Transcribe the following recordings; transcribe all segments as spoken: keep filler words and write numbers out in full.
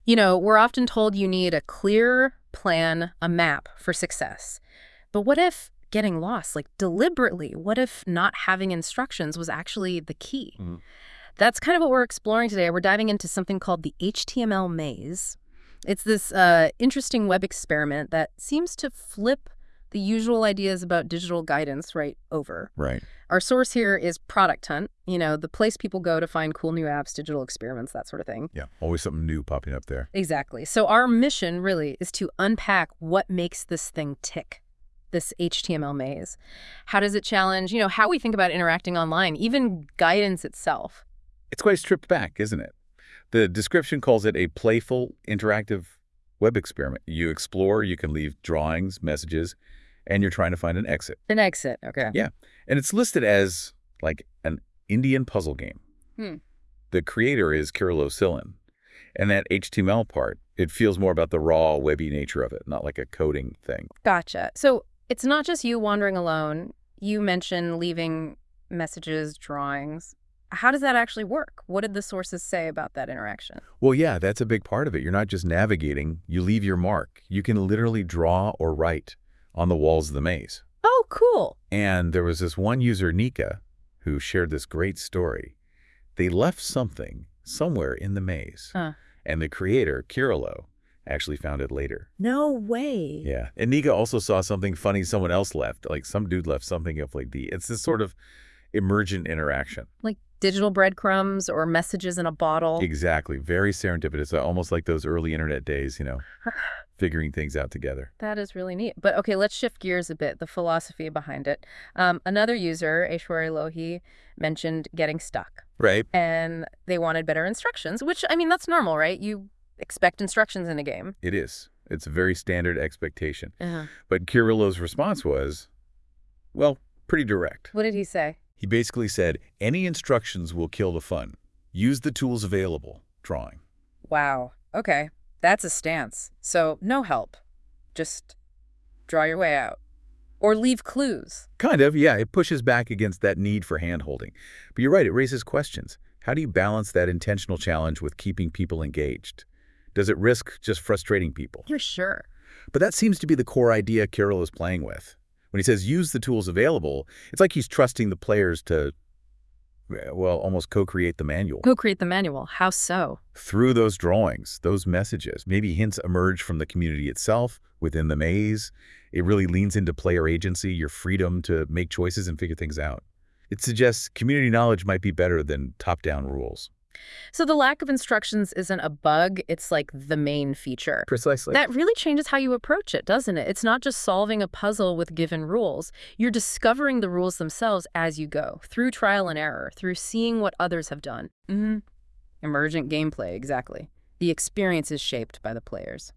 You know, we're often told you need a clear plan, a map for success. But what if getting lost, like deliberately, what if not having instructions was actually the key? Mhm. That's kind of what we're exploring today. We're diving into something called the H T M L maze. It's this uh, interesting web experiment that seems to flip the usual ideas about digital guidance right over. Right. Our source here is Product Hunt, you know, the place people go to find cool new apps, digital experiments, that sort of thing. Yeah. Always something new popping up there. Exactly. So our mission really is to unpack what makes this thing tick, this H T M L maze. How does it challenge, you know, how we think about interacting online, even guidance itself? It's quite stripped back, isn't it? The description calls it a playful, interactive web experiment. You explore, you can leave drawings, messages, and you're trying to find an exit. An exit, okay. Yeah. And it's listed as like an Indian puzzle game. Hmm. The creator is Kirilo Silin. And that H T M L part, it feels more about the raw, webby nature of it, not like a coding thing. Gotcha. So it's not just you wandering alone. You mentioned leaving messages, drawings. How does that actually work? What did the sources say about that interaction? Well, yeah, that's a big part of it. You're not just navigating, you leave your mark. You can literally draw or write on the walls of the maze. Oh, cool. And there was this one user, Nika, who shared this great story. They left something somewhere in the maze. Huh. And the creator, Kirilo, actually found it later. No way. Yeah. And Nika also saw something funny someone else left. Like some dude left something up like the, it's this sort of emergent interaction. Like digital breadcrumbs or messages in a bottle. Exactly. Very serendipitous. Almost like those early internet days, you know, figuring things out together. That is really neat. But okay, let's shift gears a bit, the philosophy behind it. Um, another user, Aishwarya Lohi, mentioned getting stuck. Right. And they wanted better instructions, which, I mean, that's normal, right? You expect instructions in a game. It is. It's a very standard expectation. Uh-huh. But Kirilo's response was, well, pretty direct. What did he say? He basically said, any instructions will kill the fun. Use the tools available. Drawing. Wow. Okay. That's a stance. So no help. Just draw your way out. Or leave clues. Kind of, yeah. It pushes back against that need for hand-holding. But you're right, it raises questions. How do you balance that intentional challenge with keeping people engaged? Does it risk just frustrating people? You're sure. But that seems to be the core idea Kirilo is playing with. When he says use the tools available, it's like he's trusting the players to, well, almost co-create the manual. Co-create the manual. How so? Through those drawings, those messages, maybe hints emerge from the community itself, within the maze. It really leans into player agency, your freedom to make choices and figure things out. It suggests community knowledge might be better than top-down rules. So the lack of instructions isn't a bug, it's like the main feature. Precisely. That really changes how you approach it, doesn't it? It's not just solving a puzzle with given rules. You're discovering the rules themselves as you go, through trial and error, through seeing what others have done. Mm-hmm. Emergent gameplay, exactly. The experience is shaped by the players.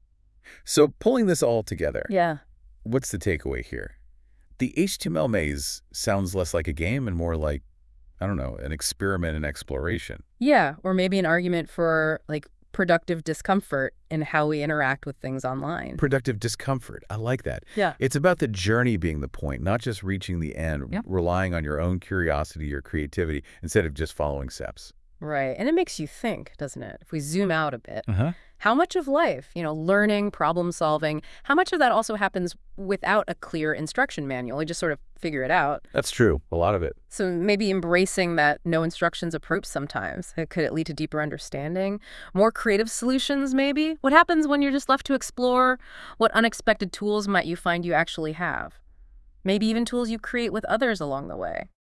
So pulling this all together, Yeah. what's the takeaway here? The H T M L maze sounds less like a game and more like, I don't know, an experiment in exploration. Yeah, or maybe an argument for, like, productive discomfort in how we interact with things online. Productive discomfort. I like that. Yeah. It's about the journey being the point, not just reaching the end, Yep. relying on your own curiosity or creativity instead of just following steps. Right. And it makes you think, doesn't it? If we zoom out a bit, Uh-huh. how much of life, you know, learning, problem solving, how much of that also happens without a clear instruction manual? You just sort of figure it out. That's true. A lot of it. So maybe embracing that no instructions approach sometimes. It could lead to deeper understanding, more creative solutions maybe? What happens when you're just left to explore? What unexpected tools might you find you actually have? Maybe even tools you create with others along the way.